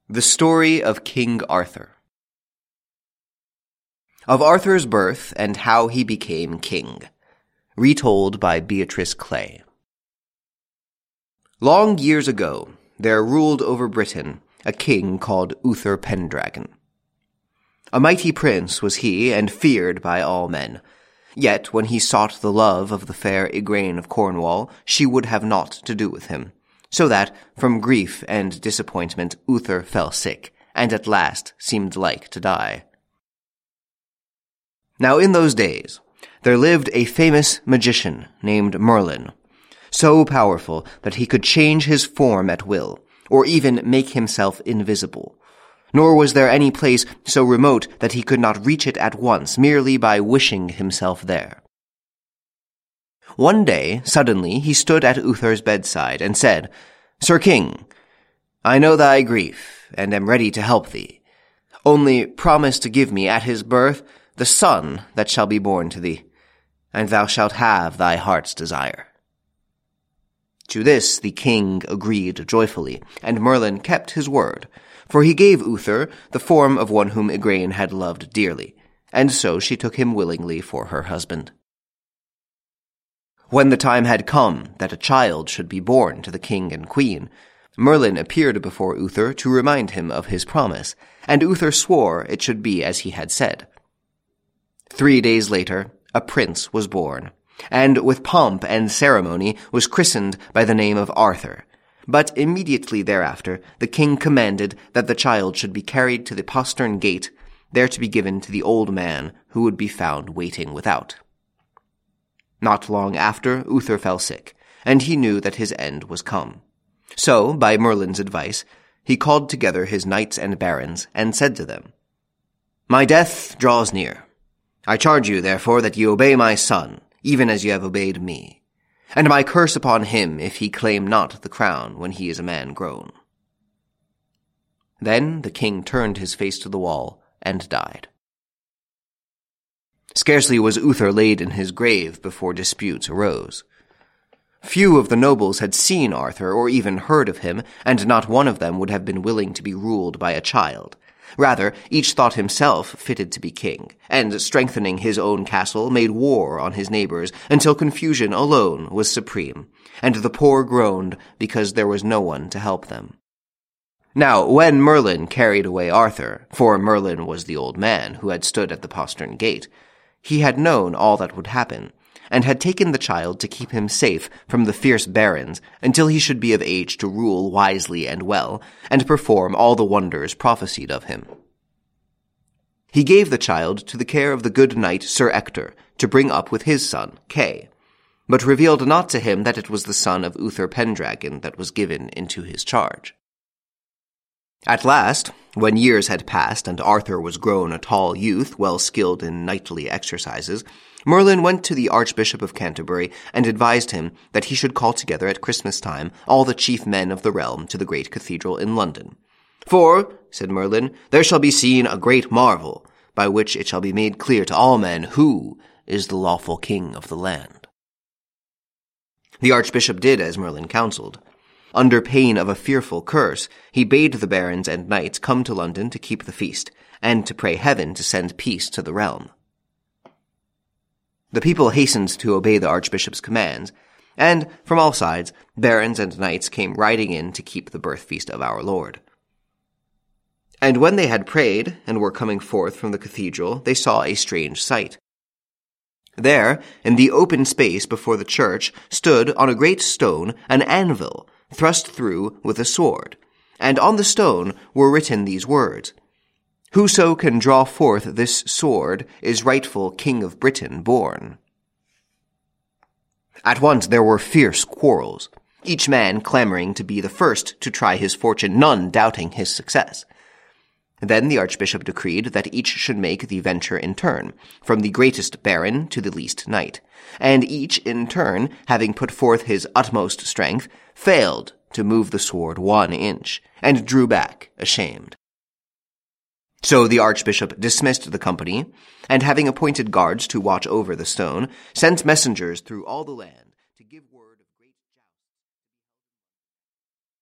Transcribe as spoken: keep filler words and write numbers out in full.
The Story of King Arthur. Of Arthur's birth and how he became king. Retold by Beatrice Clay. Long years ago, there ruled over Britain a king called Uther Pendragon. A mighty prince was he, and feared by all men. Yet when he sought the love of the fair Igraine of Cornwall, she would have naught to do with him. So that, from grief and disappointment, Uther fell sick, and at last seemed like to die. Now in those days, there lived a famous magician named Merlin, so powerful that he could change his form at will, or even make himself invisible. Nor was there any place so remote that he could not reach it at once, merely by wishing himself there. One day, suddenly, he stood at Uther's bedside and said, "Sir King, I know thy grief, and am ready to help thee. Only promise to give me at his birth the son that shall be born to thee, and thou shalt have thy heart's desire." To this the king agreed joyfully, and Merlin kept his word, for he gave Uther the form of one whom Igraine had loved dearly, and so she took him willingly for her husband. When the time had come that a child should be born to the king and queen, Merlin appeared before Uther to remind him of his promise, and Uther swore it should be as he had said. Three days later, a prince was born, and with pomp and ceremony was christened by the name of Arthur. But immediately thereafter the king commanded that the child should be carried to the postern gate, there to be given to the old man who would be found waiting without. Not long after, Uther fell sick, and he knew that his end was come. So, by Merlin's advice, he called together his knights and barons, and said to them, "My death draws near. I charge you, therefore, that ye obey my son, even as ye have obeyed me, and my curse upon him if he claim not the crown when he is a man grown." Then the king turned his face to the wall, and died. Scarcely was Uther laid in his grave before disputes arose. Few of the nobles had seen Arthur or even heard of him, and not one of them would have been willing to be ruled by a child. Rather, each thought himself fitted to be king, and strengthening his own castle, made war on his neighbors until confusion alone was supreme, and the poor groaned because there was no one to help them. Now, when Merlin carried away Arthur, for Merlin was the old man who had stood at the postern gate, he had known all that would happen, and had taken the child to keep him safe from the fierce barons until he should be of age to rule wisely and well, and perform all the wonders prophesied of him. He gave the child to the care of the good knight Sir Ector to bring up with his son, Kay, but revealed not to him that it was the son of Uther Pendragon that was given into his charge. At last, when years had passed and Arthur was grown a tall youth, well skilled in knightly exercises, Merlin went to the Archbishop of Canterbury and advised him that he should call together at Christmas time all the chief men of the realm to the great cathedral in London. "For," said Merlin, "there shall be seen a great marvel, by which it shall be made clear to all men who is the lawful king of the land." The archbishop did as Merlin counseled. Under pain of a fearful curse, he bade the barons and knights come to London to keep the feast, and to pray heaven to send peace to the realm. The people hastened to obey the archbishop's commands, and, from all sides, barons and knights came riding in to keep the birth feast of our Lord. And when they had prayed, and were coming forth from the cathedral, they saw a strange sight. There, in the open space before the church, stood on a great stone an anvil, thrust through with a sword, and on the stone were written these words, "Whoso can draw forth this sword is rightful King of Britain born." At once there were fierce quarrels, each man clamoring to be the first to try his fortune, none doubting his success. Then the archbishop decreed that each should make the venture in turn, from the greatest baron to the least knight, and each in turn, having put forth his utmost strength, failed to move the sword one inch, and drew back ashamed. So the archbishop dismissed the company, and having appointed guards to watch over the stone, sent messengers through all the land